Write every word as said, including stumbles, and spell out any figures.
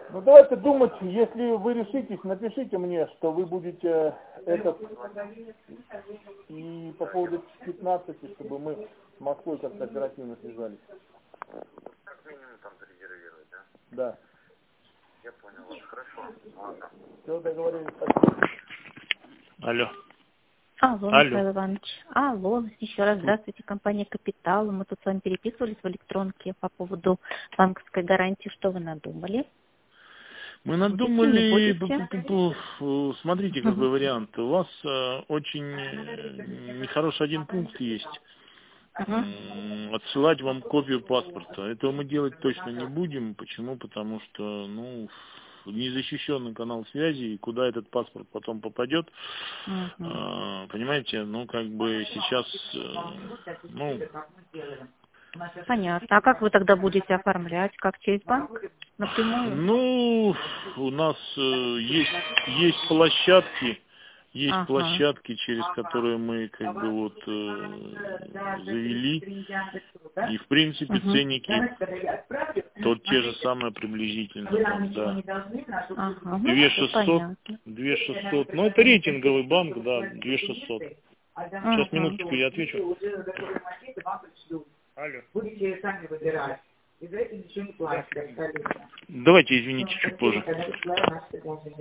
Ну давайте думать, если вы решитесь, напишите мне, что вы будете этот, и по поводу пятнадцати, чтобы мы с Москвой как-то оперативно связались. Как минимум там зарезервировать, да? Да. Я понял вас, хорошо. Ладно. Все, договорились, спасибо. Алло. Алло, Алло. Михаил Иванович. Алло, еще раз здравствуйте, компания «Капитал». Мы тут с вами переписывались в электронке по поводу банковской гарантии. Что вы надумали? Мы Будете, надумали, не будете? смотрите, какой вариант. У вас э, очень э, нехороший один пункт есть. Uh-huh. Отсылать вам копию паспорта. Этого мы делать точно не будем. Почему? Потому что, ну, незащищенный канал связи, и куда этот паспорт потом попадет, Uh-huh. э, понимаете, ну, как бы сейчас, э, ну... Понятно. А как вы тогда будете оформлять? Как через банк? Напрямую? Ну, у нас э, есть, есть площадки, есть Ага. площадки, через которые мы как бы вот э, завели, и в принципе Угу. ценники то те же самые приблизительно, там, да. Ага. две тысячи шестьсот, Понятно. две тысячи шестьсот, ну это рейтинговый банк, да, две тысячи шестьсот. Сейчас, Ага. минуточку, я отвечу. Алло. Будете сами выбирать. И за это ничего не платите. Давайте, извините, чуть позже.